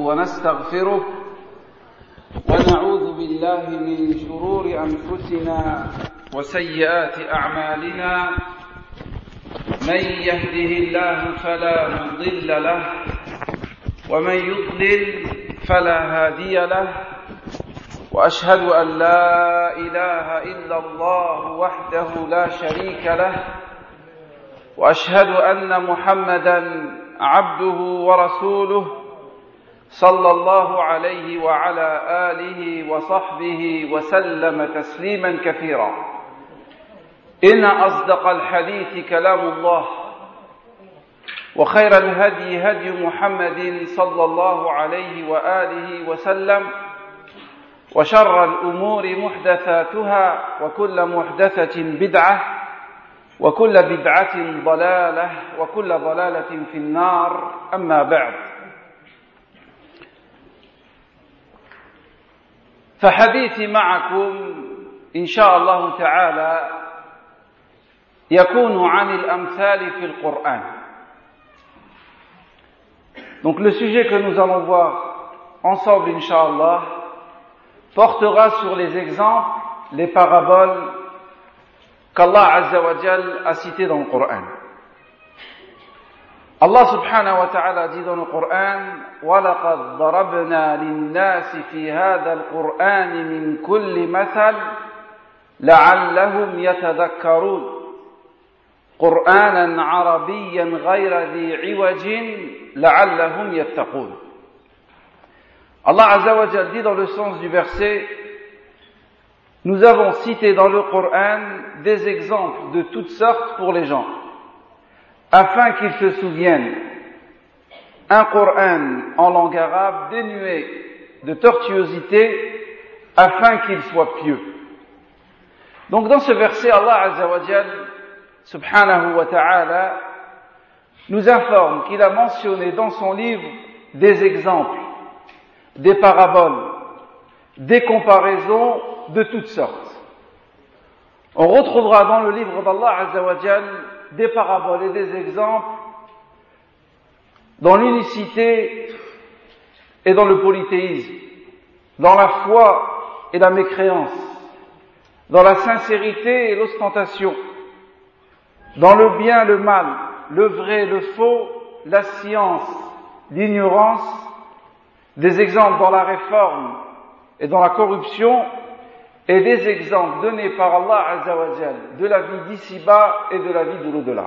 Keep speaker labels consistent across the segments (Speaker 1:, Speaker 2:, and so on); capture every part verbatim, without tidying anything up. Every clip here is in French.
Speaker 1: ونستغفره ونعوذ بالله من شرور أنفسنا وسيئات أعمالنا من يهده الله فلا مضل له ومن يضلل فلا هادي له وأشهد أن لا إله إلا الله وحده لا شريك له وأشهد أن محمدًا عبده ورسوله صلى الله عليه وعلى آله وصحبه وسلم تسليما كثيرا إن أصدق الحديث كلام الله وخير الهدي هدي محمد صلى الله عليه وآله وسلم وشر الأمور محدثاتها وكل محدثة بدعة وكل بدعة ضلالة وكل ضلالة في النار أما بعد فحديثي معكم إن شاء الله تعالى يكون عن الأمثال في القرآن. Donc le sujet que nous allons voir ensemble Inch'Allah portera sur les exemples, les paraboles qu'Allah Azza wa Jal a cités dans le Coran. Allah subhanahu wa ta'ala dit dans le Coran وَلَقَدْ ضَرَبْنَا لِلنَّاسِ فِي هَذَا الْقُرْآنِ مِنْ كُلِّ مَثَلٍ لَعَلَّهُمْ يَتَذَكَّرُونَ قُرْآنًا عَرَبِيًّا غَيْرَ ذِي عِوَجٍ لَعَلَّهُمْ يَتَّقُونَ. Allah Azza wa Jal dit dans le sens du verset: nous avons cité dans le Coran des exemples de toutes sortes pour les gens, afin qu'ils se souviennent. Un Coran en langue arabe dénué de tortuosité, afin qu'ils soient pieux. Donc dans ce verset, Allah Azza wa Jal, subhanahu wa ta'ala, nous informe qu'il a mentionné dans son livre des exemples, des paraboles, des comparaisons de toutes sortes. On retrouvera dans le livre d'Allah Azza wa Jal des paraboles et des exemples dans l'unicité et dans le polythéisme, dans la foi et la mécréance, dans la sincérité et l'ostentation, dans le bien, le mal, le vrai, le faux, la science, l'ignorance, des exemples dans la réforme et dans la corruption, et des exemples donnés par Allah Azza wa Jal de la vie d'ici-bas et de la vie de l'au-delà.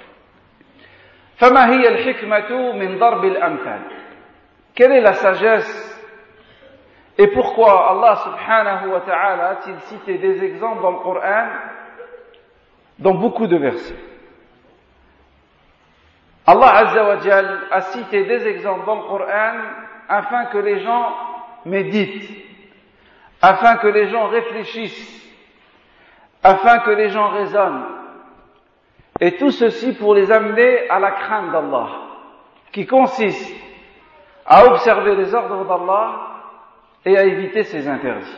Speaker 1: فما هي الحكمة من ضرب الأمثال? Quelle est la sagesse et pourquoi Allah subhanahu wa ta'ala a-t-il cité des exemples dans le Coran dans beaucoup de versets? Allah Azza wa Jal a cité des exemples dans le Coran afin que les gens méditent, afin que les gens réfléchissent, afin que les gens raisonnent, et tout ceci pour les amener à la crainte d'Allah, qui consiste à observer les ordres d'Allah et à éviter ses interdits.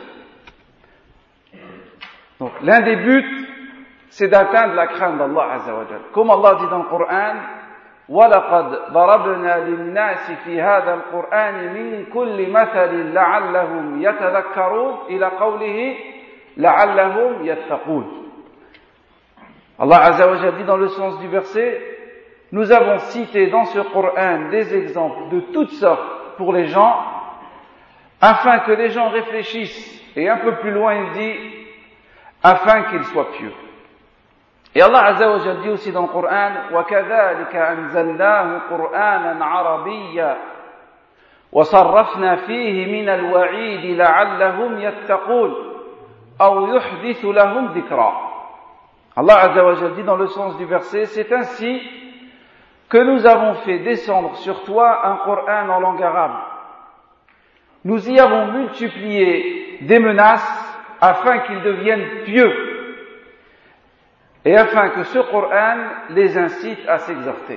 Speaker 1: Donc l'un des buts, c'est d'atteindre la crainte d'Allah Azza wa Jal. Comme Allah dit dans le Coran, وَلَقَدْ ضَرَبْنَا لِلنَّاسِ فِي هَذَا الْقُرْآنِ مِنْ كُلِّ مَثَلٍ لَعَلَّهُمْ يَتَذَكَّرُونَ إلى قوله لَعَلَّهُمْ يَتَّقُونَ. Allah Azza wa Jalla dit dans le sens du verset: nous avons cité dans ce Coran des exemples de toutes sortes pour les gens, afin que les gens réfléchissent, et un peu plus loin il dit, afin qu'ils soient pieux. Et Allah Azza wa Jalla dit aussi dans le Coran: وَكَذَلِكَ أَنزَلْنَاهُ قُرْآنًا عَرَبِيًّا وَصَرَّفْنَا فِيهِ مِنَ الْوَعِيدِ لَعَلَّهُمْ يَتَّقُونَ أَوْ يُحْدِثُ لَهُمْ ذِكْرًا. Allah Azza wa Jalla dit dans le sens du verset: c'est ainsi que nous avons fait descendre sur toi un Coran en langue arabe. Nous y avons multiplié des menaces afin qu'ils deviennent pieux, et afin que ce Coran les incite à s'exhorter.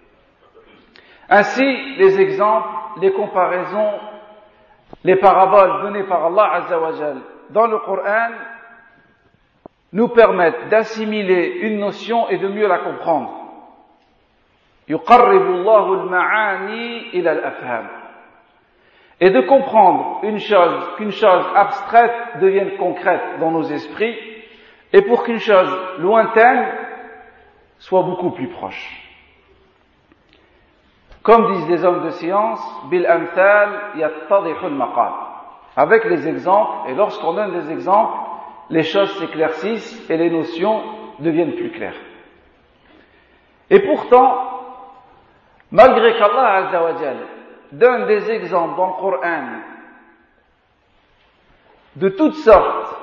Speaker 1: Ainsi, les exemples, les comparaisons, les paraboles données par Allah Azza wa Jal dans le Coran nous permettent d'assimiler une notion et de mieux la comprendre. يقرب الله المعاني إلى الأفهام. et de comprendre une chose, qu'une chose abstraite devienne concrète dans nos esprits, et pour qu'une chose lointaine soit beaucoup plus proche. Comme disent les hommes de science, bil amthal yattadihu al-maqal. Avec les exemples, et lorsqu'on donne des exemples, les choses s'éclaircissent et les notions deviennent plus claires. Et pourtant, malgré qu'Allah Azza wa Jal donne des exemples dans le Coran de toutes sortes,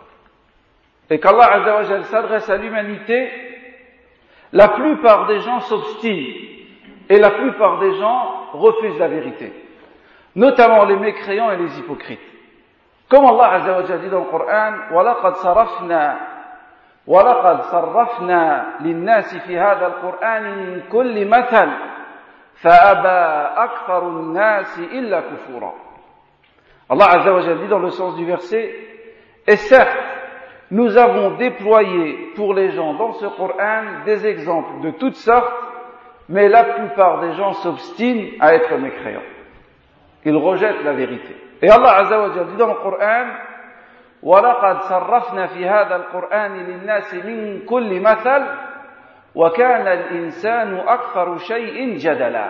Speaker 1: et qu'Allah Azza wa Jal s'adresse à l'humanité, la plupart des gens s'obstinent et la plupart des gens refusent la vérité, notamment les mécréants et les hypocrites. Comme Allah Azza wa Jal dit dans le Coran, وَلَقَدْ صَرَفْنَا وَلَقَدْ صَرَّفْنَا لِلنَّاسِ فِي هَذَا الْقُرْآنِ مِنْ كُلِّ مَثَلٍ فَأَبَى أَكْثَرُ النَّاسِ إِلَّا كُفُورًا. Allah Azza wa Jal dit dans le sens du verset, et certes, nous avons déployé pour les gens dans ce Coran des exemples de toutes sortes, mais la plupart des gens s'obstinent à être mécréants. Ils rejettent la vérité. Et Allah Azza wa Jal dit dans le Coran, وَلَقَدْ صَرَّفْنَا فِي هَذَا الْقُرْآنِ لِلنَّاسِ مِنْ كُلِّ مَثَلٍ وَكَانَ الْإِنسَانُ أَكْثَرُ شَيْءٍ جَدَلًا.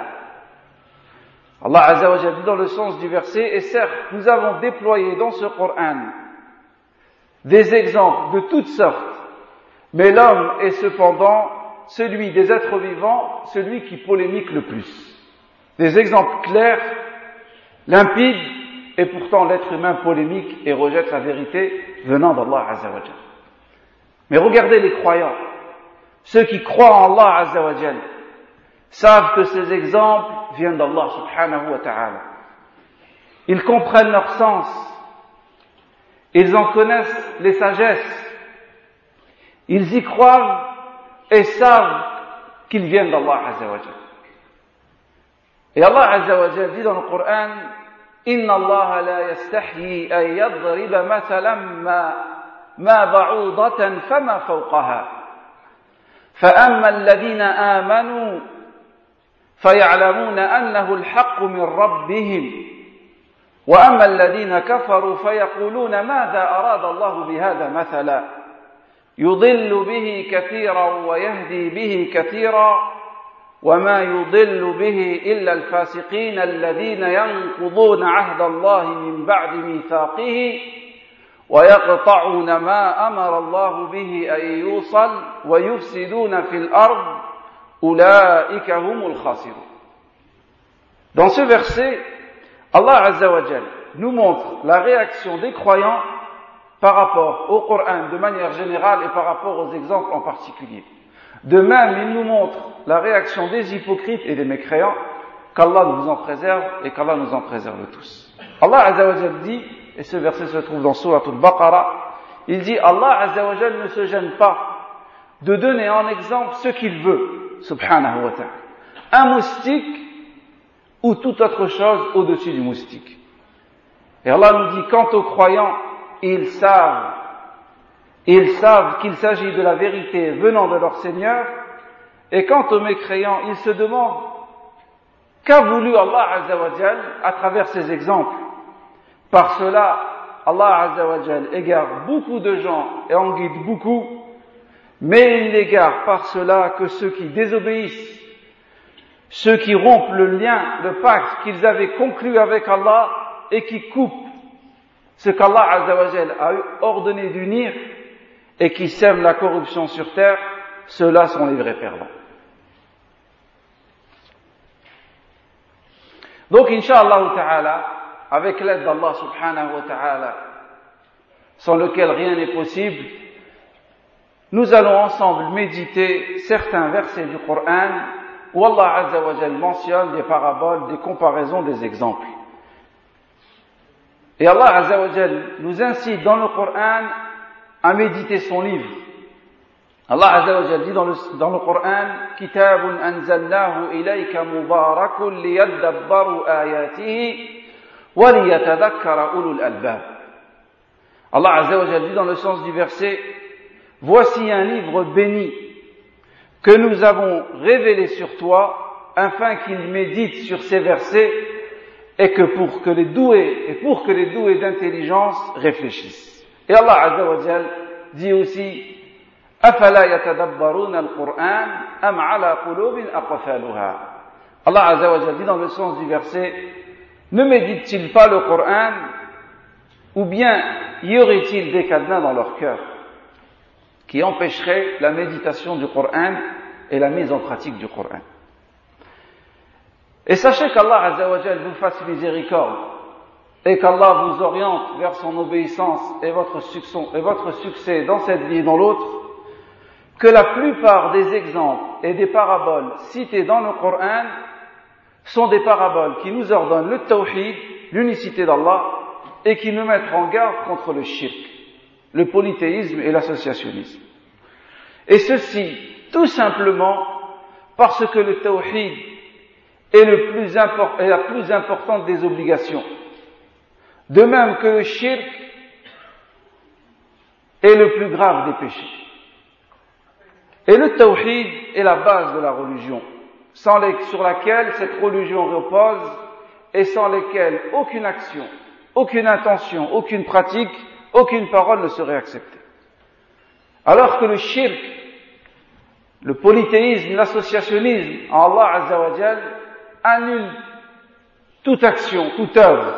Speaker 1: Allah Azza wa Jal dit dans le sens du verset, et certes, nous avons déployé dans ce Coran des exemples de toutes sortes, mais l'homme est cependant celui des êtres vivants, celui qui polémique le plus. Des exemples clairs, limpides, et pourtant l'être humain polémique et rejette la vérité venant d'Allah Azza wa Jal. Mais regardez les croyants, ceux qui croient en Allah Azza wa Jal, savent que ces exemples viennent d'Allah subhanahu wa ta'ala. Ils comprennent leur sens, ils en connaissent les sagesses, ils y croient et savent qu'ils viennent d'Allah Azza wa Jal. Et Allah Azza wa Jal dit dans le Coran, إن الله لا يستحيي أن يضرب مثلا ما ما بعوضة فما فوقها فأما الذين آمنوا فيعلمون أنه الحق من ربهم وأما الذين كفروا فيقولون ماذا أراد الله بهذا مثلا يضل به كثيرا ويهدي به كثيرا وما يضل به إلا الفاسقين الذين ينقضون عهد الله من بعد ميثاقه ويقطعون ما أمر الله به أن يوصل ويفسدون في الأرض أولئك هم الخاسرون. Dans ce verset, Allah Azza wa Jal nous montre la réaction des croyants par rapport au Coran de manière générale et par rapport aux exemples en particulier. De même, il nous montre la réaction des hypocrites et des mécréants, qu'Allah nous en préserve et qu'Allah nous en préserve tous. Allah Azza wa Jal dit, et ce verset se trouve dans Surah Al-Baqarah, il dit, Allah Azza wa Jal ne se gêne pas de donner en exemple ce qu'il veut, subhanahu wa ta'ala. Un moustique ou toute autre chose au-dessus du moustique. Et Allah nous dit, quant aux croyants, ils savent Ils savent qu'il s'agit de la vérité venant de leur Seigneur, et quant aux mécréants, ils se demandent qu'a voulu Allah Azza wa Jal à travers ces exemples. Par cela, Allah Azza wa Jal égare beaucoup de gens et en guide beaucoup, mais il n'égare par cela que ceux qui désobéissent, ceux qui rompent le lien, le pacte qu'ils avaient conclu avec Allah et qui coupent ce qu'Allah Azza wa Jal a ordonné d'unir, et qui sèment la corruption sur terre, ceux-là sont les vrais perdants. Donc, Inch'Allah ta'ala, avec l'aide d'Allah subhanahu wa ta'ala, sans lequel rien n'est possible, nous allons ensemble méditer certains versets du Coran où Allah Azza wa Jal mentionne des paraboles, des comparaisons, des exemples. Et Allah Azza wa Jal nous incite dans le Coran à méditer son livre. Allah Azza wa Jal dit dans le, dans le Coran, Kitabun anzalnahu ilayka mubarakun liyadabbaru ayatihi wa liyatadhakkara ulul albab. Allah Azza wa Jal dit dans le sens du verset, voici un livre béni que nous avons révélé sur toi afin qu'il médite sur ces versets et que pour que les doués, et pour que les doués d'intelligence réfléchissent. Et Allah Azza wa Jal dit aussi, أَفَلَا يَتَدَبَّرُونَ الْقُرْآنَ أَمْ عَلَى قُلُوبٍ أَقْفَالُهَا. Allah Azza wa Jal dit dans le sens du verset, ne médite-t-il pas le Coran, ou bien y aurait-il des cadenas dans leur cœur qui empêcheraient la méditation du Coran et la mise en pratique du Coran. Et sachez qu'Allah Azza wa Jal vous fasse miséricorde et qu'Allah vous oriente vers son obéissance et votre succès, et votre succès dans cette vie et dans l'autre, que la plupart des exemples et des paraboles cités dans le Coran sont des paraboles qui nous ordonnent le tawhid, l'unicité d'Allah, et qui nous mettent en garde contre le shirk, le polythéisme et l'associationnisme. Et ceci, tout simplement, parce que le tawhid est, le plus import, est la plus importante des obligations. De même que le shirk est le plus grave des péchés. Et le tawhid est la base de la religion, sans les, sur laquelle cette religion repose et sans lesquelles aucune action, aucune intention, aucune pratique, aucune parole ne serait acceptée. Alors que le shirk, le polythéisme, l'associationnisme en Allah Azza wa Jal annule toute action, toute œuvre.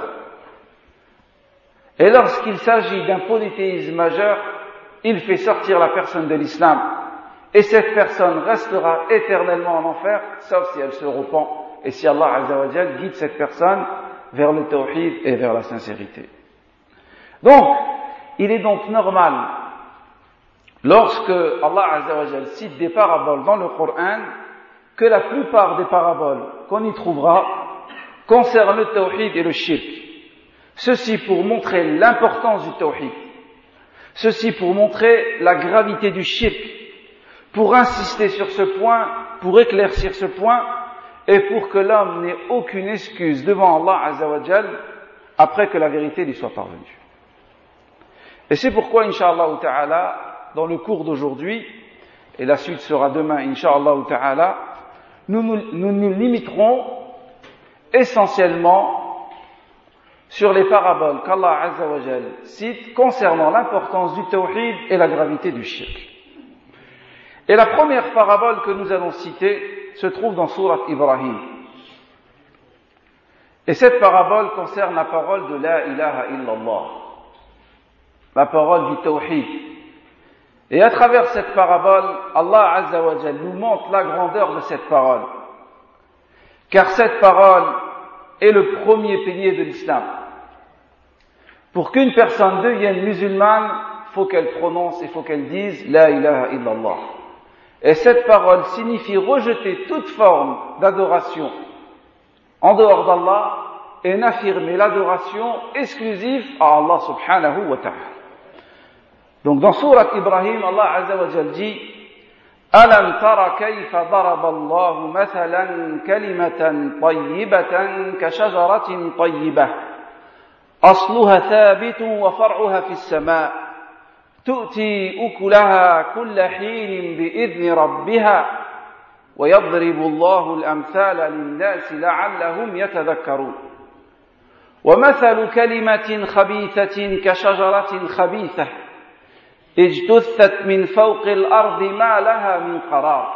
Speaker 1: Et lorsqu'il s'agit d'un polythéisme majeur, il fait sortir la personne de l'islam. Et cette personne restera éternellement en enfer, sauf si elle se repent et si Allah Azza wa Jal guide cette personne vers le tawhid et vers la sincérité. Donc, il est donc normal, lorsque Allah Azza wa Jal cite des paraboles dans le Coran, que la plupart des paraboles qu'on y trouvera concernent le tawhid et le shirk. Ceci pour montrer l'importance du tawhid. Ceci pour montrer la gravité du shirk. Pour insister sur ce point, pour éclaircir ce point, et pour que l'homme n'ait aucune excuse devant Allah Azza wa Jal après que la vérité lui soit parvenue. Et c'est pourquoi, Inch'Allah Ta'ala, dans le cours d'aujourd'hui, et la suite sera demain, Inch'Allah Ta'ala, nous nous, nous nous limiterons essentiellement sur les paraboles qu'Allah Azza wa Jal cite concernant l'importance du tawhid et la gravité du shirk. Et la première parabole que nous allons citer se trouve dans Surat Ibrahim. Et cette parabole concerne la parole de La ilaha illallah, la parole du tawhid. Et à travers cette parabole, Allah Azza wa Jal nous montre la grandeur de cette parole. Car cette parole est le premier pilier de l'islam. Pour qu'une personne devienne musulmane, il faut qu'elle prononce, il faut qu'elle dise La ilaha illallah. Et cette parole signifie rejeter toute forme d'adoration en dehors d'Allah et n'affirmer l'adoration exclusive à Allah subhanahu wa ta'ala. Donc dans Surat Ibrahim, Allah Azza wa Jal dit Alam tara kayfa daraba Allahu mathalan kalimatan tayyibatan ka shajaratin tayyibah asluha thabitun wa far'uha fis sama' تؤتي أكلها كل حين بإذن ربها ويضرب الله الأمثال للناس لعلهم يتذكرون ومثل كلمة خبيثة كشجرة خبيثة اجتثت من فوق الأرض ما لها من قرار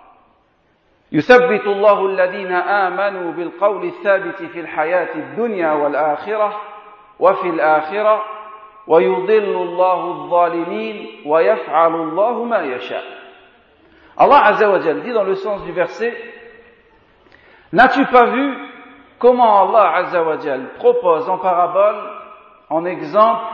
Speaker 1: يثبت الله الذين آمنوا بالقول الثابت في الحياة الدنيا والآخرة وفي الآخرة وَيُضِلُّ اللَّهُ الظَّالِمِينَ وَيَفْعَلُ اللَّهُ مَا يَشَاءُ. Allah Azza wa Jal dit dans le sens du verset, n'as-tu pas vu comment Allah Azza wa Jal propose en parabole, en exemple,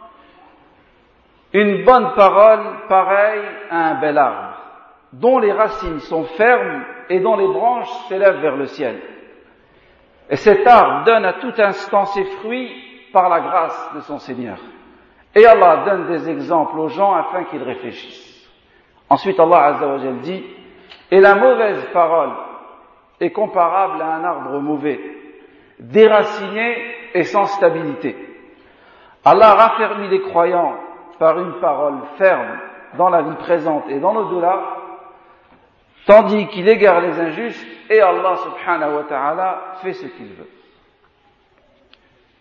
Speaker 1: une bonne parole pareille à un bel arbre, dont les racines sont fermes et dont les branches s'élèvent vers le ciel. Et cet arbre donne à tout instant ses fruits par la grâce de son Seigneur. Et Allah donne des exemples aux gens afin qu'ils réfléchissent. Ensuite, Allah Azza wa Jal dit, et la mauvaise parole est comparable à un arbre mauvais, déraciné et sans stabilité. Allah raffermit les croyants par une parole ferme dans la vie présente et dans l'au-delà, tandis qu'il égare les injustes et Allah subhanahu wa ta'ala fait ce qu'il veut.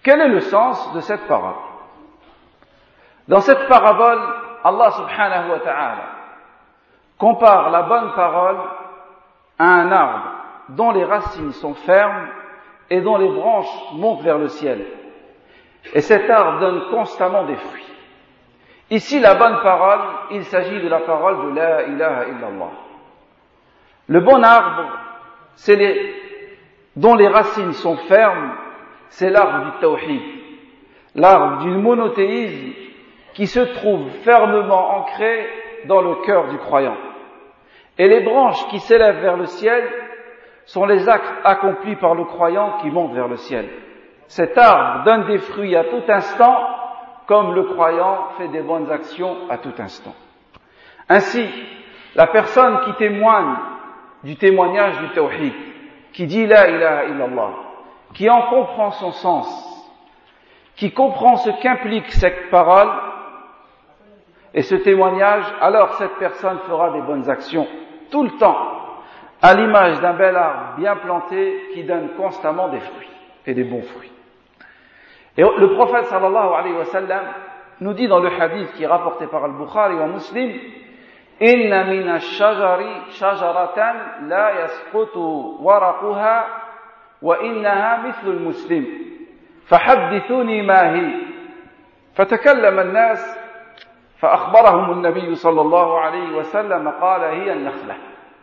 Speaker 1: Quel est le sens de cette parole? Dans cette parabole, Allah subhanahu wa ta'ala compare la bonne parole à un arbre dont les racines sont fermes et dont les branches montent vers le ciel. Et cet arbre donne constamment des fruits. Ici, la bonne parole, il s'agit de la parole de la ilaha illallah. Le bon arbre, c'est les, dont les racines sont fermes, c'est l'arbre du tawhid, l'arbre du monothéisme qui se trouve fermement ancré dans le cœur du croyant. Et les branches qui s'élèvent vers le ciel sont les actes accomplis par le croyant qui montent vers le ciel. Cet arbre donne des fruits à tout instant, comme le croyant fait des bonnes actions à tout instant. Ainsi, la personne qui témoigne du témoignage du tawhid, qui dit la ilaha illallah, qui en comprend son sens, qui comprend ce qu'implique cette parole et ce témoignage, alors cette personne fera des bonnes actions tout le temps, à l'image d'un bel arbre bien planté qui donne constamment des fruits et des bons fruits. Et le prophète sallallahu alayhi wa sallam nous dit dans le hadith qui est rapporté par Al-Bukhari wa Muslim, Inna min ash-shajari shajaratan la yasqutu waraquha wa innaha mithlu al-muslim fahaddithuni ma hi fatakallama an-nas فأخبرهم النبي صلى الله عليه وسلم قال هي النخلة.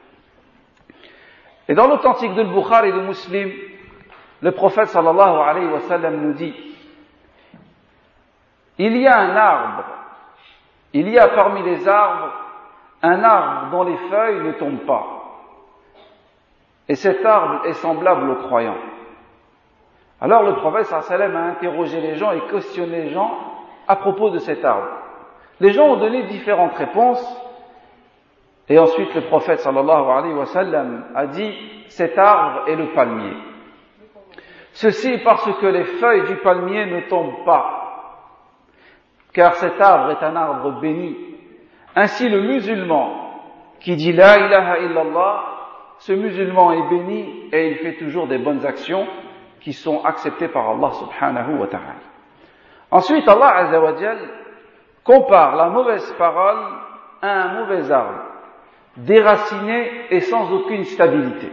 Speaker 1: Et dans l'authentique de Al-Bukhari et de Muslim, le prophète sallallahu alayhi wa sallam nous dit, il y a un arbre, il y a parmi les arbres un arbre dont les feuilles ne tombent pas. Et cet arbre est semblable au croyant. Alors le prophète sallallahu alayhi wa sallam a interrogé les gens et questionné les gens à propos de cet arbre. Les gens ont donné différentes réponses et ensuite le prophète sallallahu alayhi wa sallam a dit cet arbre est le palmier. Ceci parce que les feuilles du palmier ne tombent pas, car cet arbre est un arbre béni. Ainsi le musulman qui dit la ilaha illallah, ce musulman est béni et il fait toujours des bonnes actions qui sont acceptées par Allah subhanahu wa ta'ala. Ensuite Allah azza wa jal compare la mauvaise parole à un mauvais arbre, déraciné et sans aucune stabilité.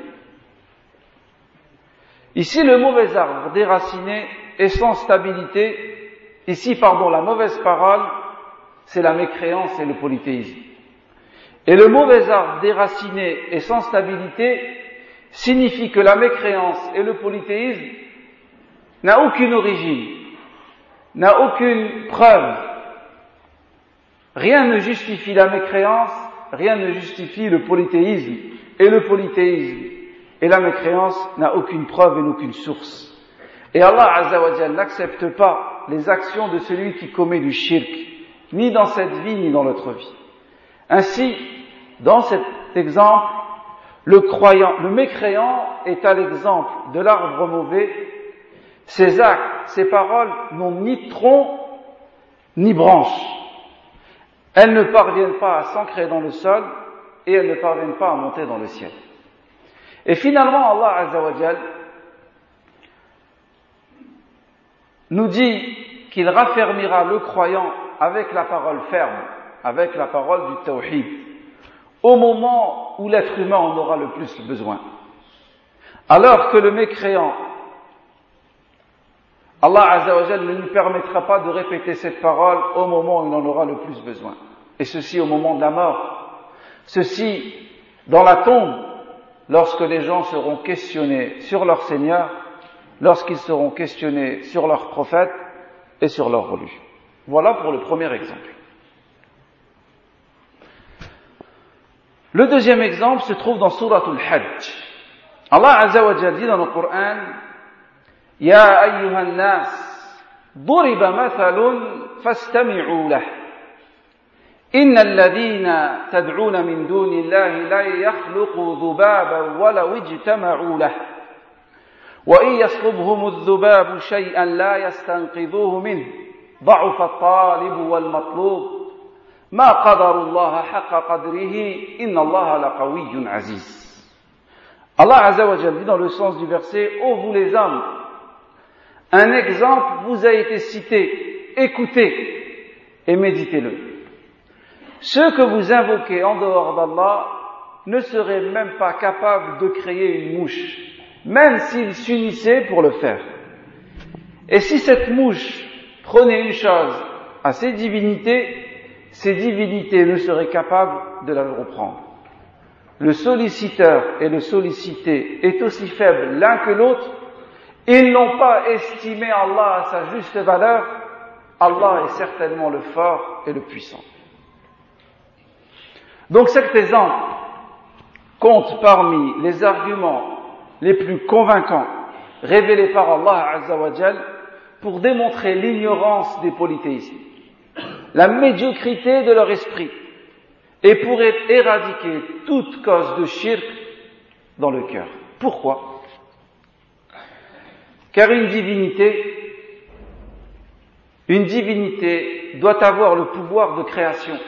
Speaker 1: Ici, le mauvais arbre déraciné et sans stabilité, ici, pardon, la mauvaise parole, c'est la mécréance et le polythéisme. Et le mauvais arbre déraciné et sans stabilité signifie que la mécréance et le polythéisme n'a aucune origine, n'a aucune preuve. Rien ne justifie la mécréance, rien ne justifie le polythéisme, et le polythéisme et la mécréance n'a aucune preuve et aucune source. Et Allah Azza wa Jalla n'accepte pas les actions de celui qui commet du shirk, ni dans cette vie, ni dans l'autre vie. Ainsi, dans cet exemple, le croyant, le mécréant est à l'exemple de l'arbre mauvais. Ses actes, ses paroles n'ont ni tronc, ni branche. Elles ne parviennent pas à s'ancrer dans le sol et elles ne parviennent pas à monter dans le ciel. Et finalement, Allah Azza wa Jal nous dit qu'il raffermira le croyant avec la parole ferme, avec la parole du tawhid, au moment où l'être humain en aura le plus besoin. Alors que le mécréant, Allah Azza wa Jal ne lui permettra pas de répéter cette parole au moment où il en aura le plus besoin. Et ceci au moment de la mort. Ceci dans la tombe, lorsque les gens seront questionnés sur leur Seigneur, lorsqu'ils seront questionnés sur leur prophète et sur leur religion. Voilà pour le premier exemple. Le deuxième exemple se trouve dans Souratul Hajj. Allah Azza wa Jal dit dans le Coran, Ya ayyuhan nas, duriba mathalun fastami'u lah. إن الذين تدعون من دون الله لا يخلقوا ذبابا ولو اجتمعوا له وإن يسلبهم الذباب شيئا لا يستنقذوه منه ضعف الطالب والمطلوب ما قدر الله حق قدره إن الله لقوي عزيز. Allah Azza wa Jalla dit dans le sens du verset, ô vous les hommes, Un exemple vous a été cité, écoutez et méditez-le. Ceux que vous invoquez en dehors d'Allah ne seraient même pas capables de créer une mouche, même s'ils s'unissaient pour le faire. Et si cette mouche prenait une chose à ces divinités, ces divinités ne seraient capables de la reprendre. Le solliciteur et le sollicité est aussi faible l'un que l'autre. Ils n'ont pas estimé Allah à sa juste valeur. Allah est certainement le fort et le puissant. Donc cet exemple compte parmi les arguments les plus convaincants révélés par Allah Azza wa Jal pour démontrer l'ignorance des polythéistes, la médiocrité de leur esprit et pour éradiquer toute cause de shirk dans le cœur. Pourquoi ? Car une divinité, une divinité doit avoir le pouvoir de création.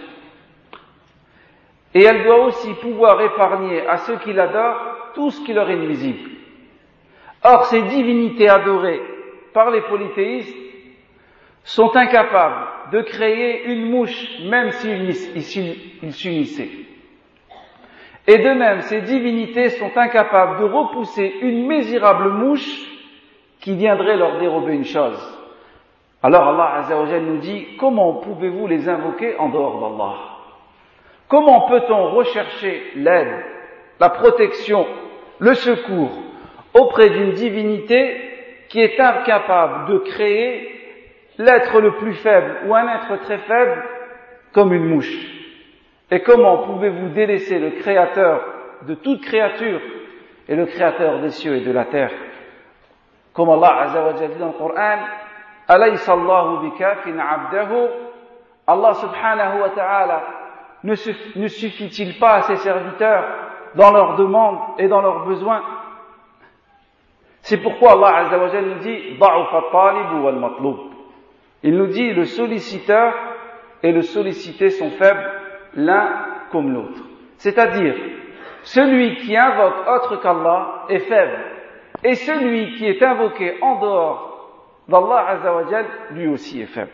Speaker 1: Et elle doit aussi pouvoir épargner à ceux qui l'adorent tout ce qui leur est nuisible. Or, ces divinités adorées par les polythéistes sont incapables de créer une mouche, même s'ils s'unissaient. Et de même, ces divinités sont incapables de repousser une misérable mouche qui viendrait leur dérober une chose. Alors Allah Azza wa Jalla nous dit, comment pouvez-vous les invoquer en dehors d'Allah ? Comment peut-on rechercher l'aide, la protection, le secours auprès d'une divinité qui est incapable de créer l'être le plus faible ou un être très faible comme une mouche? Et comment pouvez-vous délaisser le créateur de toute créature et le créateur des cieux et de la terre? Comme Allah Azza wa Jalla dit dans le Coran, Alaysa Allahu bikafin abdahu, Allah subhanahu wa ta'ala ne suffit-il pas à ses serviteurs dans leurs demandes et dans leurs besoins? C'est pourquoi Allah Azza wa Jalla nous dit Da'ufa at-talib wal matlub. Il nous dit le solliciteur et le sollicité sont faibles l'un comme l'autre. C'est-à-dire, celui qui invoque autre qu'Allah est faible, et celui qui est invoqué en dehors d'Allah Azza wa Jalla, lui aussi est faible.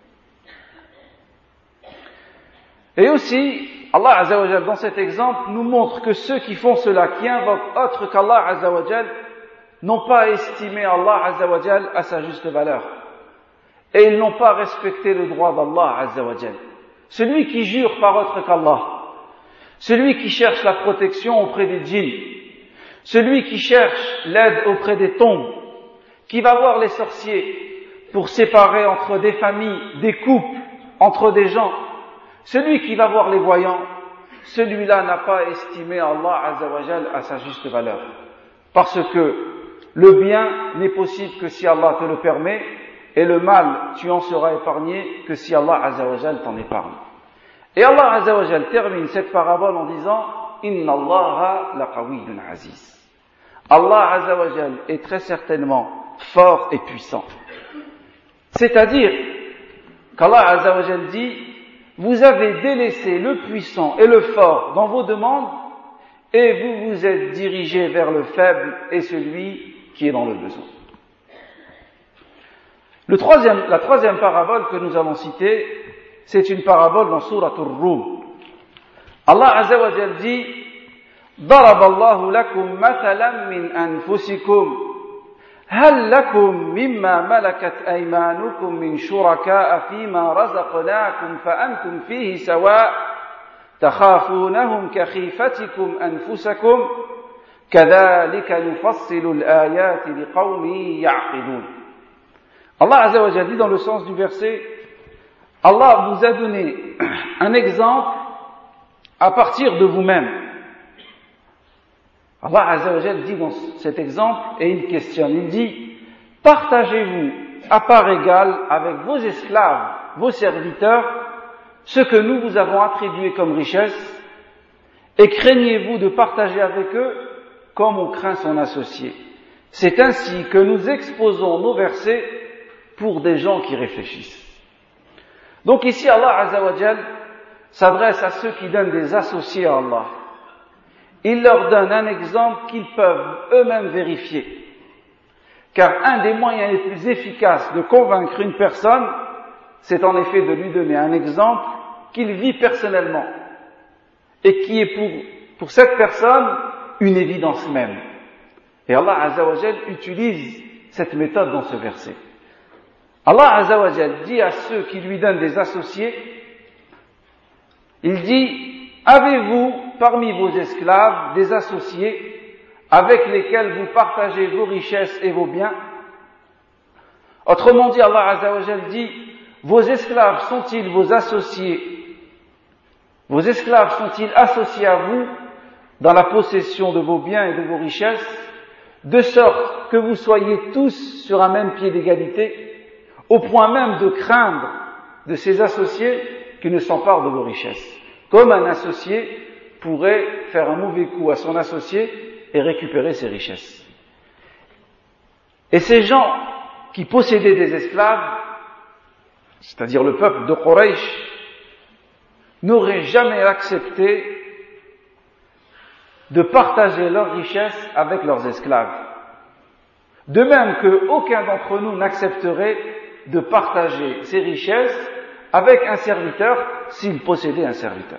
Speaker 1: Et aussi, Allah Azza wa Jalla, dans cet exemple, nous montre que ceux qui font cela, qui invoquent autre qu'Allah Azza wa Jalla, n'ont pas estimé Allah Azza wa Jalla à sa juste valeur. Et ils n'ont pas respecté le droit d'Allah Azza wa Jalla. Celui qui jure par autre qu'Allah, celui qui cherche la protection auprès des djinns, celui qui cherche l'aide auprès des tombes, qui va voir les sorciers pour séparer entre des familles, des couples, entre des gens, celui qui va voir les voyants, celui-là n'a pas estimé Allah Azza wa Jalla à sa juste valeur. Parce que le bien n'est possible que si Allah te le permet, et le mal, tu en seras épargné que si Allah Azza wa Jalla t'en épargne. Et Allah Azza wa Jalla termine cette parabole en disant Inna Allaha laqawiyyun aziz. Allah Azza wa Jalla est très certainement fort et puissant. C'est-à-dire qu'Allah Azza wa Jalla dit vous avez délaissé le puissant et le fort dans vos demandes et vous vous êtes dirigé vers le faible et celui qui est dans le besoin. Le troisième, la troisième parabole que nous allons citer, c'est une parabole dans Sourate Ar-Rum. Allah Azza wa Jalla dit ضرب الله لكم مثلا من أنفسكم هل لكم مما ملكت أيمانكم من شركاء فيما رزقناكم فأنتم فيه سواء تخافونهم كخيفتكم أنفسكم كذلك نفصل الآيات لقوم يعقلون. Allah Azza wa Jalla dit dans le sens du verset, Allah vous a donné un exemple à partir de vous-même. Allah Azza wa Jalla dit dans cet exemple, et il questionne, il dit, partagez-vous à part égale avec vos esclaves, vos serviteurs, ce que nous vous avons attribué comme richesse, et craignez-vous de partager avec eux comme on craint son associé. C'est ainsi que nous exposons nos versets pour des gens qui réfléchissent. Donc ici, Allah Azza wa Jalla s'adresse à ceux qui donnent des associés à Allah. Il leur donne un exemple qu'ils peuvent eux-mêmes vérifier. car un des moyens les plus efficaces de convaincre une personne, c'est en effet de lui donner un exemple qu'il vit personnellement et qui est pour, pour cette personne une évidence même. Et Allah Azza wa Jal utilise cette méthode dans ce verset. Allah Azza wa Jal dit à ceux qui lui donnent des associés, il dit, avez-vous parmi vos esclaves des associés avec lesquels vous partagez vos richesses et vos biens? Autrement dit, Allah Azza wa Jal dit, vos esclaves sont-ils vos associés? Vos esclaves sont-ils associés à vous dans la possession de vos biens et de vos richesses, de sorte que vous soyez tous sur un même pied d'égalité, au point même de craindre de ces associés qui ne s'emparent de vos richesses, comme un associé pourrait faire un mauvais coup à son associé et récupérer ses richesses. Et ces gens qui possédaient des esclaves, c'est-à-dire le peuple de Quraysh, n'auraient jamais accepté de partager leurs richesses avec leurs esclaves. De même qu'aucun d'entre nous n'accepterait de partager ses richesses avec un serviteur s'il possédait un serviteur.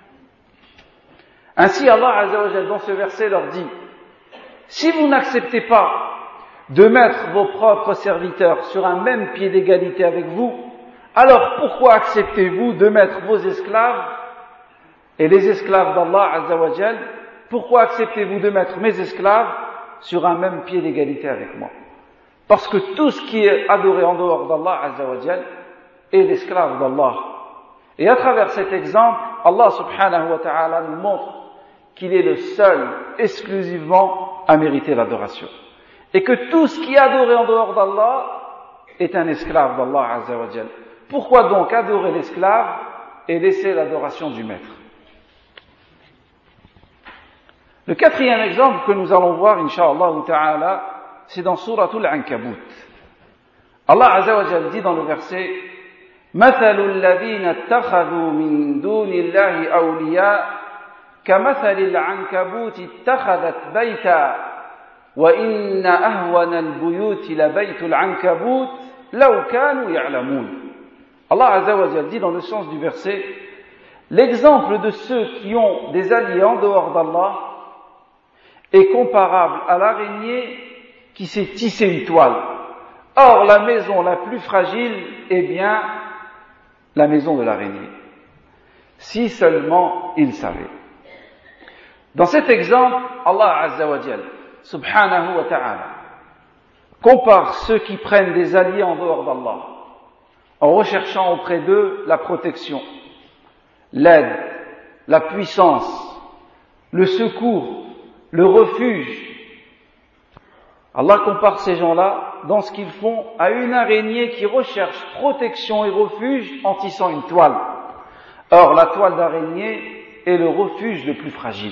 Speaker 1: Ainsi, Allah Azza wa Jal dans ce verset leur dit, si vous n'acceptez pas de mettre vos propres serviteurs sur un même pied d'égalité avec vous, alors pourquoi acceptez-vous de mettre vos esclaves et les esclaves d'Allah Azza wa Jal, pourquoi acceptez-vous de mettre mes esclaves sur un même pied d'égalité avec moi? Parce que tout ce qui est adoré en dehors d'Allah Azza wa Jal est l'esclave d'Allah. Et à travers cet exemple, Allah subhanahu wa ta'ala nous montre qu'il est le seul, exclusivement, à mériter l'adoration. Et que tout ce qui est adoré en dehors d'Allah est un esclave d'Allah Azza wa Jal. Pourquoi donc adorer l'esclave et laisser l'adoration du maître? Le quatrième exemple que nous allons voir, incha'Allah ta'ala, c'est dans Suratul Ankabut. Allah Azza wa Jal dit dans le verset, مثل الذين اتخذوا من دون الله أولياء كمثل العنكبوت اتخذت بيتا وإن أهون البيوت لبيت العنكبوت لو كانوا يعلمون. Allah Azza wa Jal dit dans le sens du verset, l'exemple de ceux qui ont des alliés en dehors d'Allah est comparable à l'araignée qui s'est tissée une toile. Or, la maison la plus fragile est bien la maison de l'araignée. Si seulement ils savaient. Dans cet exemple, Allah Azza wa Jal, subhanahu wa ta'ala, compare ceux qui prennent des alliés en dehors d'Allah, en recherchant auprès d'eux la protection, l'aide, la puissance, le secours, le refuge. Allah compare ces gens-là dans ce qu'ils font à une araignée qui recherche protection et refuge en tissant une toile. Or, la toile d'araignée est le refuge le plus fragile.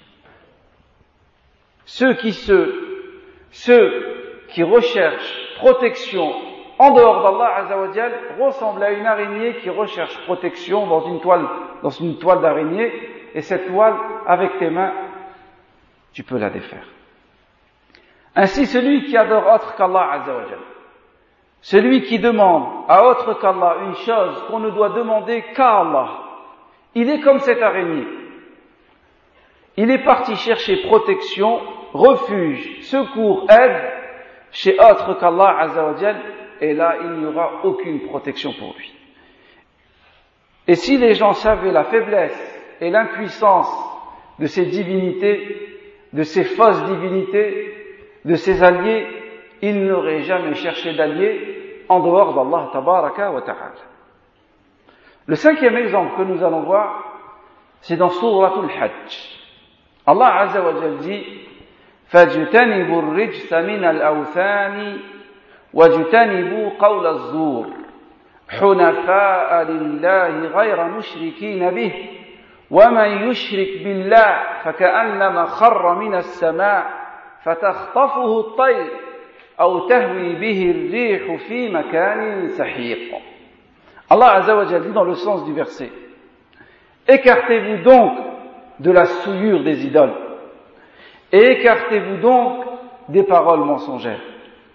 Speaker 1: Ceux qui se, ceux qui recherchent protection en dehors d'Allah Azza wa Jal ressemblent à une araignée qui recherche protection dans une toile, dans une toile d'araignée, et cette toile, avec tes mains, tu peux la défaire. Ainsi, celui qui adore autre qu'Allah Azza wa Jal, celui qui demande à autre qu'Allah une chose qu'on ne doit demander qu'à Allah, il est comme cette araignée. Il est parti chercher protection, refuge, secours, aide chez autre qu'Allah Azza wa Jal, et là, il n'y aura aucune protection pour lui. Et si les gens savaient la faiblesse et l'impuissance de ces divinités, de ces fausses divinités, de ses alliés, ils n'auraient jamais cherché d'alliés en dehors d'Allah tabaraka wa ta'ala. Le cinquième exemple que nous allons voir, c'est dans Suratul Hajj. Allah Azza wa Jal dit, فَاجْتَنِبُوا الرِّجْسَ مِنَ الْأَوْثَانِ وَاجْتَنِبُوا قَوْلَ الزُّورِ حُنَفَاءَ لِلَّهِ غَيْرَ مُشْرِكِينَ بِهِ وَمَنْ يُشْرِكْ بِاللَّهِ فَكَأَنَّمَا خَرَّ مِنَ السَّمَاءِ فَتَخْطَفُهُ الطَّيْرُ أَوْ تَهْوِي بِهِ الرِّيحُ فِي مَكَانٍ سَحِيقٍ. Allah Azza wa Jal dit dans le sens du verset, écartez-vous donc de la souillure des idoles et écartez-vous donc des paroles mensongères.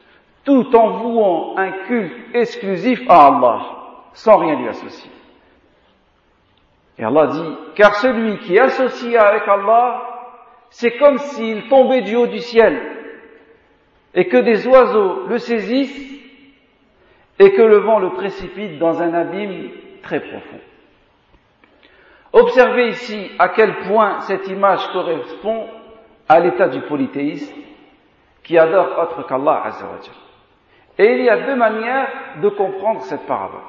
Speaker 1: tout en vouant un culte exclusif à Allah, sans rien lui associer. Et Allah dit, car celui qui associe avec Allah, c'est comme s'il tombait du haut du ciel, et que des oiseaux le saisissent, et que le vent le précipite dans un abîme très profond. Observez ici à quel point cette image correspond à l'état du polythéiste qui adore autre qu'Allah Azza wa Jalla. Et il y a deux manières de comprendre cette parabole.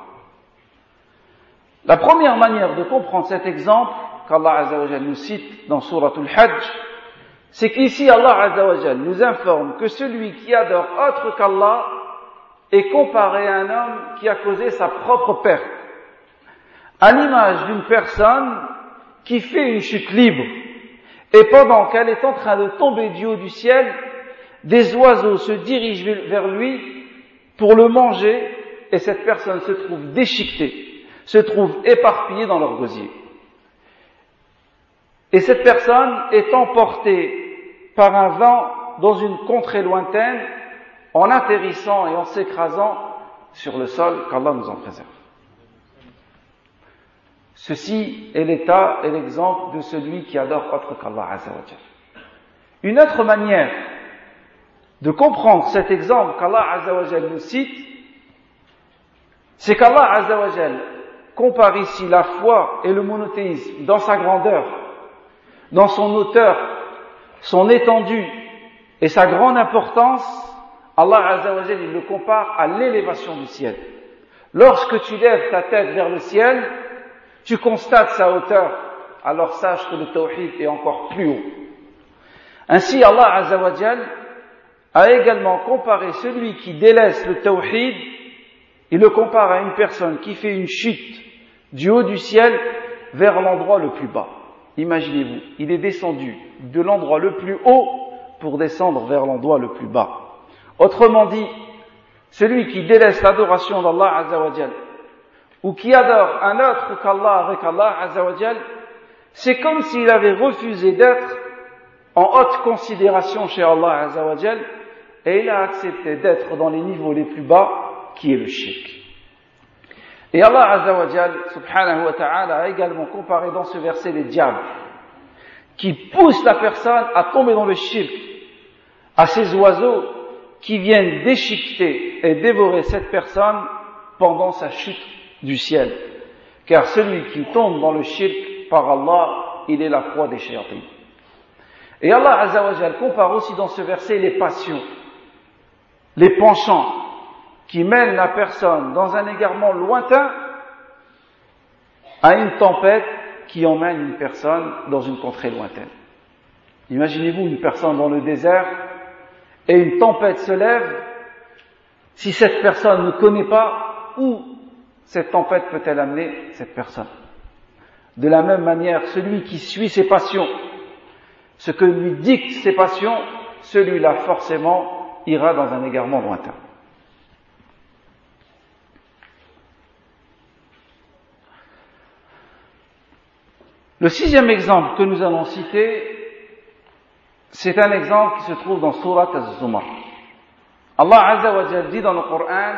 Speaker 1: La première manière de comprendre cet exemple qu'Allah Azza wa Jalla nous cite dans Surat Al-Hajj, c'est qu'ici Allah Azza wa Jalla nous informe que celui qui adore autre qu'Allah est comparé à un homme qui a causé sa propre perte, à l'image d'une personne qui fait une chute libre, et pendant qu'elle est en train de tomber du haut du ciel, des oiseaux se dirigent vers lui pour le manger, et cette personne se trouve déchiquetée, se trouve éparpillée dans leur gosier. Et cette personne est emportée par un vent dans une contrée lointaine, en atterrissant et en s'écrasant sur le sol, qu'Allah nous en préserve. Ceci est l'état et l'exemple de celui qui adore autre qu'Allah Azza wa Jalla. Une autre manière de comprendre cet exemple qu'Allah Azza wa Jalla nous cite, c'est qu'Allah Azza wa Jalla compare ici la foi et le monothéisme dans sa grandeur, dans son hauteur, son étendue et sa grande importance. Allah Azza wa Jalla il le compare à l'élévation du ciel. Lorsque tu lèves ta tête vers le ciel, tu constates sa hauteur, alors sache que le tawhid est encore plus haut. Ainsi, Allah Azza wa Jalla a également comparé celui qui délaisse le tawhid, il le compare à une personne qui fait une chute du haut du ciel vers l'endroit le plus bas. Imaginez-vous, il est descendu de l'endroit le plus haut pour descendre vers l'endroit le plus bas. Autrement dit, celui qui délaisse l'adoration d'Allah Azza wa Jalla ou qui adore un autre qu'Allah avec Allah Azza wa Jalla, c'est comme s'il avait refusé d'être en haute considération chez Allah Azza wa Jalla et il a accepté d'être dans les niveaux les plus bas qui est le shirk. Et Allah Azza wa Jalla subhanahu wa ta'ala a également comparé dans ce verset les diables qui poussent la personne à tomber dans le shirk, à ces oiseaux qui viennent déchiqueter et dévorer cette personne pendant sa chute du ciel. Car celui qui tombe dans le shirk par Allah, il est la proie des shayatins. Et Allah Azza wa Jalla compare aussi dans ce verset les passions, les penchants qui mènent la personne dans un égarement lointain à une tempête qui emmène une personne dans une contrée lointaine. Imaginez-vous une personne dans le désert et une tempête se lève. Si cette personne ne connaît pas où cette tempête peut-elle amener cette personne. De la même manière, celui qui suit ses passions, ce que lui dictent ses passions, celui-là forcément ira dans un égarement lointain. Le sixième exemple que nous allons citer, c'est un exemple qui se trouve dans Surat Az-Zumar. Allah Azza wa Jalla dit dans le Coran: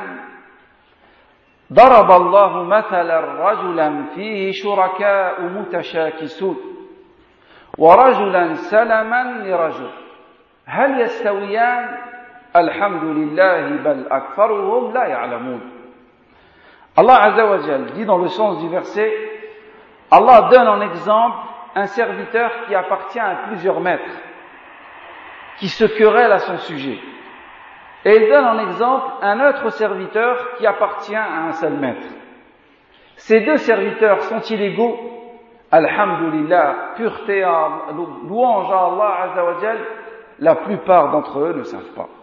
Speaker 1: ضرب الله مثلا رجلا فيه شركاء متشاكسون ورجلا سلما لرجل هل يستويان الحمد لله بل أكثرهم لا يعلمون. Allah Azza wa Jalla dit dans le sens du verset, Allah donne en exemple un serviteur qui appartient à plusieurs maîtres, qui se querelle à son sujet. Et il donne en exemple un autre serviteur qui appartient à un seul maître. Ces deux serviteurs sont-ils égaux? Alhamdulillah, pureté, louange à Allah Azza wa Jal, la plupart d'entre eux ne savent pas.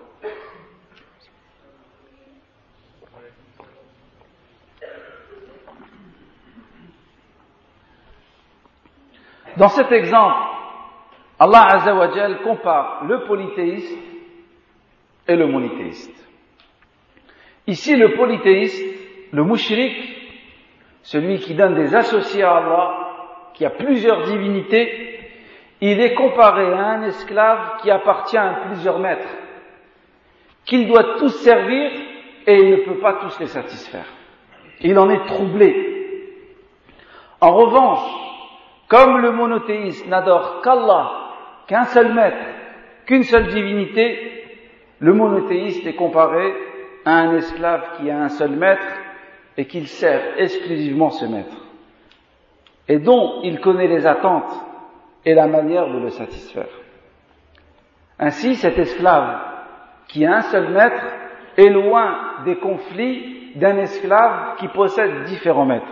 Speaker 1: Dans cet exemple, Allah Azza wa Jal compare le polythéiste et le monothéiste. Ici, le polythéiste, le mushrik, celui qui donne des associés à Allah, qui a plusieurs divinités, il est comparé à un esclave qui appartient à plusieurs maîtres, qu'il doit tous servir et il ne peut pas tous les satisfaire. Il en est troublé. En revanche, comme le monothéiste n'adore qu'Allah, qu'un seul maître, qu'une seule divinité, le monothéiste est comparé à un esclave qui a un seul maître et qu'il sert exclusivement ce maître, et dont il connaît les attentes et la manière de le satisfaire. Ainsi, cet esclave qui a un seul maître est loin des conflits d'un esclave qui possède différents maîtres.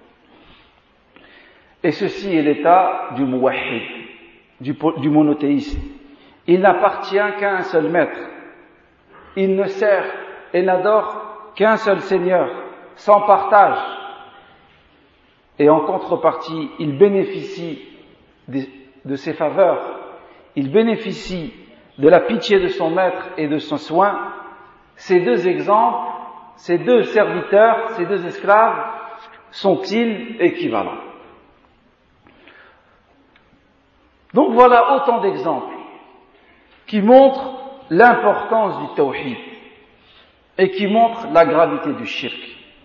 Speaker 1: Et ceci est l'état du muwahhid, du, du monothéiste. Il n'appartient qu'à un seul maître. Il ne sert et n'adore qu'un seul Seigneur, sans partage. Et en contrepartie, il bénéficie de, de ses faveurs, il bénéficie de la pitié de son maître et de son soin. Ces deux exemples, ces deux serviteurs, ces deux esclaves, sont-ils équivalents? Donc voilà autant d'exemples qui montrent l'importance du tawhid et qui montrent la gravité du shirk.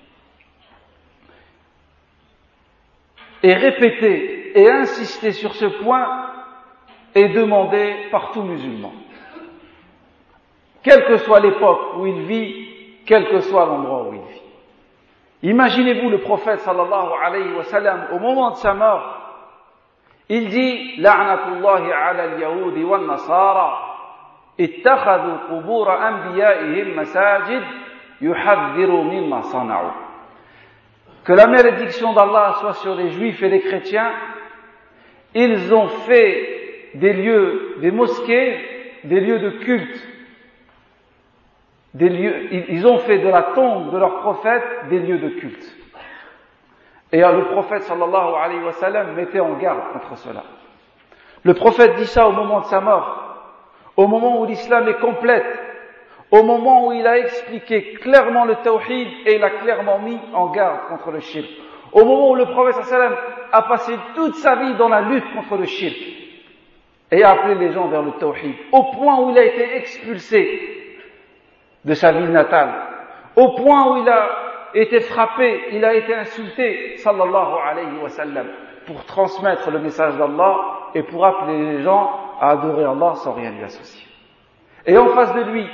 Speaker 1: Et répéter et insister sur ce point est demandé par tout musulman. Quelle que soit l'époque où il vit, quel que soit l'endroit où il vit. Imaginez-vous le prophète sallallahu alayhi wa sallam, au moment de sa mort, il dit la'natullahi ala al-yahudi wal nasara ittakhadhu qubur anbiya'ihim masajid yuhadhdhiru mimma sana'u. Que la malédiction d'Allah soit sur les juifs et les chrétiens. Ils ont fait des lieux, des mosquées, des lieux de culte, des lieux, ils ont fait de la tombe de leur prophète des lieux de culte. Et le prophète sallallahu alayhi wa sallam mettait en garde contre cela. Le prophète dit ça au moment de sa mort, au moment où l'islam est complète, au moment où il a expliqué clairement le tawhid et il a clairement mis en garde contre le shirk. Au moment où le prophète sallallahu alayhi wa sallam a passé toute sa vie dans la lutte contre le shirk et a appelé les gens vers le tawhid, au point où il a été expulsé de sa ville natale, au point où il a été frappé, il a été insulté, sallallahu alayhi wa sallam, pour transmettre le message d'Allah et pour appeler les gens à adorer Allah sans rien lui associer. Et en face de lui,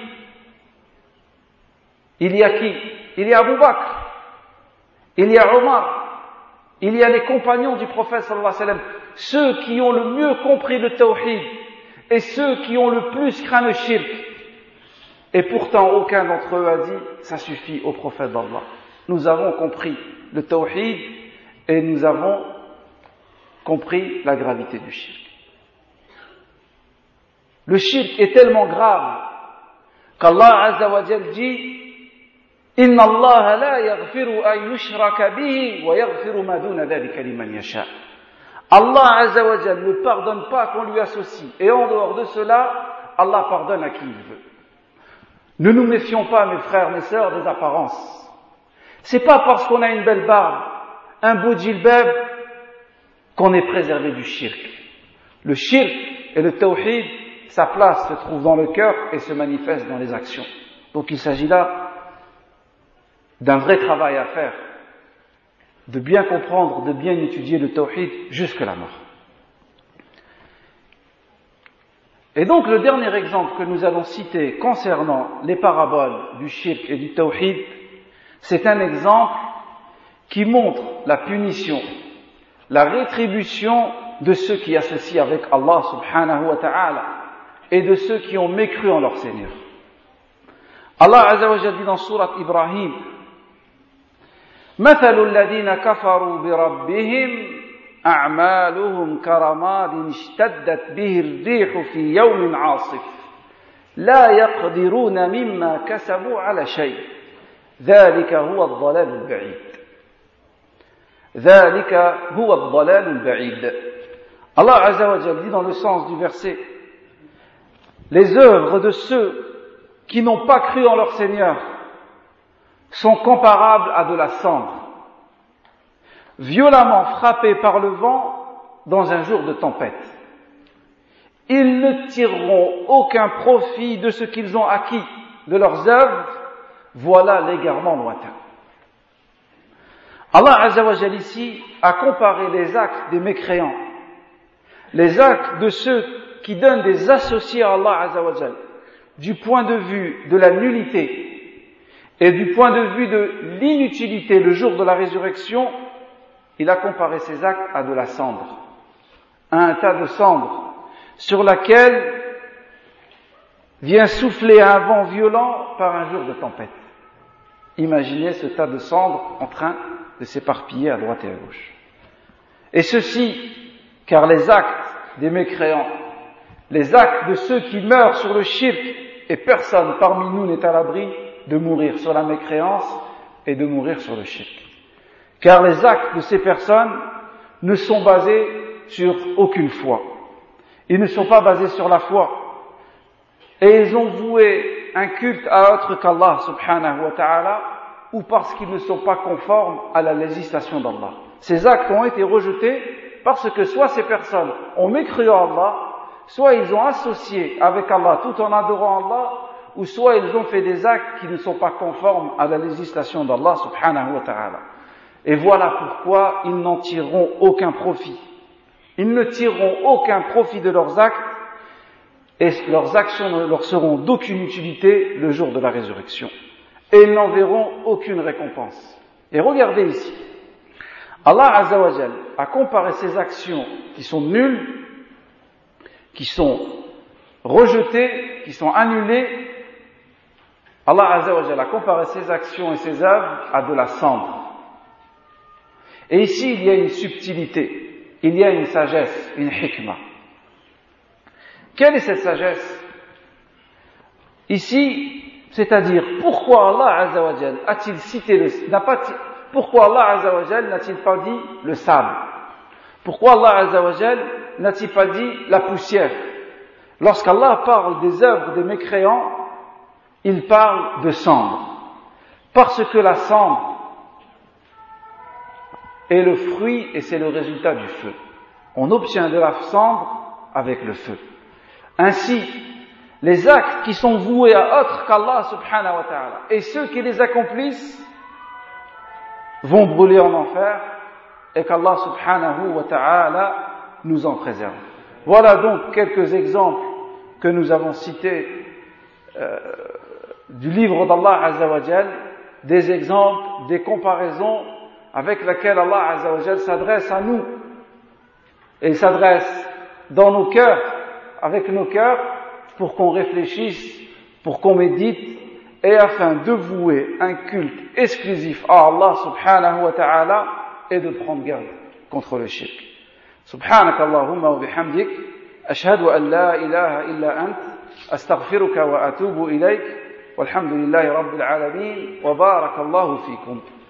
Speaker 1: il y a qui? Il y a Abu Bakr, il y a Omar, il y a les compagnons du prophète sallallahu alayhi wa sallam, ceux qui ont le mieux compris le tawhid et ceux qui ont le plus craint le shirk. Et pourtant, aucun d'entre eux a dit « ça suffit au prophète d'Allah ». Nous avons compris le tawhid et nous avons compris la gravité du shirk. Le shirk est tellement grave qu'Allah Azza wa Jal dit « Inna Allah la yaghfiru an yushraka bihi wa yaghfiru ma duna dhalika liman yasha ». Allah Azza wa Jal ne pardonne pas qu'on lui associe et en dehors de cela, Allah pardonne à qui il veut. Ne nous méfions pas, mes frères, mes sœurs, des apparences. C'est pas parce qu'on a une belle barbe, un beau djilbab, qu'on est préservé du shirk. Le shirk et le tawhid, sa place se trouve dans le cœur et se manifeste dans les actions. Donc il s'agit là d'un vrai travail à faire, de bien comprendre, de bien étudier le tawhid jusqu'à la mort. Et donc le dernier exemple que nous allons citer concernant les paraboles du shirk et du tawhid, c'est un exemple qui montre la punition, la rétribution de ceux qui associent avec Allah subhanahu wa ta'ala et de ceux qui ont mécru en leur Seigneur. Allah Azza wa Jalla dit dans sourate Ibrahim مثل الذين كفروا بربهم أعمالهم كرماد اشتدت به الريح في يوم عاصف لا يقدرون مما كسبوا على شيء ذلك هو الضلال البعيد ذلك هو الضلال البعيد. Allah Azza wa Jalla dit dans le sens du verset: les œuvres de ceux qui n'ont pas cru en leur Seigneur sont comparables à de la cendre, violemment frappés par le vent dans un jour de tempête. Ils ne tireront aucun profit de ce qu'ils ont acquis de leurs œuvres, voilà l'égarement lointain. Allah Azza wa Jal ici a comparé les actes des mécréants, les actes de ceux qui donnent des associés à Allah Azza wa Jal, du point de vue de la nullité et du point de vue de l'inutilité le jour de la résurrection. Il a comparé ces actes à de la cendre, à un tas de cendre sur laquelle vient souffler un vent violent par un jour de tempête. Imaginez ce tas de cendres en train de s'éparpiller à droite et à gauche. Et ceci, car les actes des mécréants, les actes de ceux qui meurent sur le shirk, et personne parmi nous n'est à l'abri de mourir sur la mécréance et de mourir sur le shirk. Car les actes de ces personnes ne sont basés sur aucune foi. Ils ne sont pas basés sur la foi. Et ils ont voué un culte à autre qu'Allah subhanahu wa ta'ala, ou parce qu'ils ne sont pas conformes à la législation d'Allah. Ces actes ont été rejetés parce que soit ces personnes ont mécru à Allah, soit ils ont associé avec Allah tout en adorant Allah, ou soit ils ont fait des actes qui ne sont pas conformes à la législation d'Allah subhanahu wa ta'ala. Et voilà pourquoi ils n'en tireront aucun profit. Ils ne tireront aucun profit de leurs actes, et leurs actions ne leur seront d'aucune utilité le jour de la résurrection. Et ils n'en verront aucune récompense. Et regardez ici, Allah Azza wa Jal a comparé ces actions qui sont nulles, qui sont rejetées, qui sont annulées. Allah Azza wa Jal a comparé ces actions et ces œuvres à de la cendre. Et ici, il y a une subtilité, il y a une sagesse, une hikmah. Quelle est cette sagesse? Ici, c'est-à-dire, pourquoi Allah Azza wa Jal a-t-il cité le, n'a pas, pourquoi Allah Azza wa Jal n'a-t-il pas dit le sable? Pourquoi Allah Azza wa Jal n'a-t-il pas dit la poussière? Lorsqu'Allah parle des œuvres des mécréants, il parle de cendre. Parce que la cendre est le fruit et c'est le résultat du feu. On obtient de la cendre avec le feu. Ainsi, les actes qui sont voués à autre qu'Allah subhanahu wa ta'ala et ceux qui les accomplissent vont brûler en enfer et qu'Allah subhanahu wa ta'ala nous en préserve. Voilà donc quelques exemples que nous avons cités euh, du livre d'Allah Azza wa Jal, des exemples, des comparaisons avec lesquelles Allah Azza wa Jal s'adresse à nous et s'adresse dans nos cœurs, avec nos cœurs, pour qu'on réfléchisse, pour qu'on médite, et afin de vouer un culte exclusif à Allah subhanahu wa ta'ala et de prendre garde contre le shirk. Subhanak Allahumma wa bihamdik, ashhadu an la ilaha illa ant, astaghfiruka wa atubu ilayk, walhamdulillahi rabbil alamin, wa barakallahu fikum.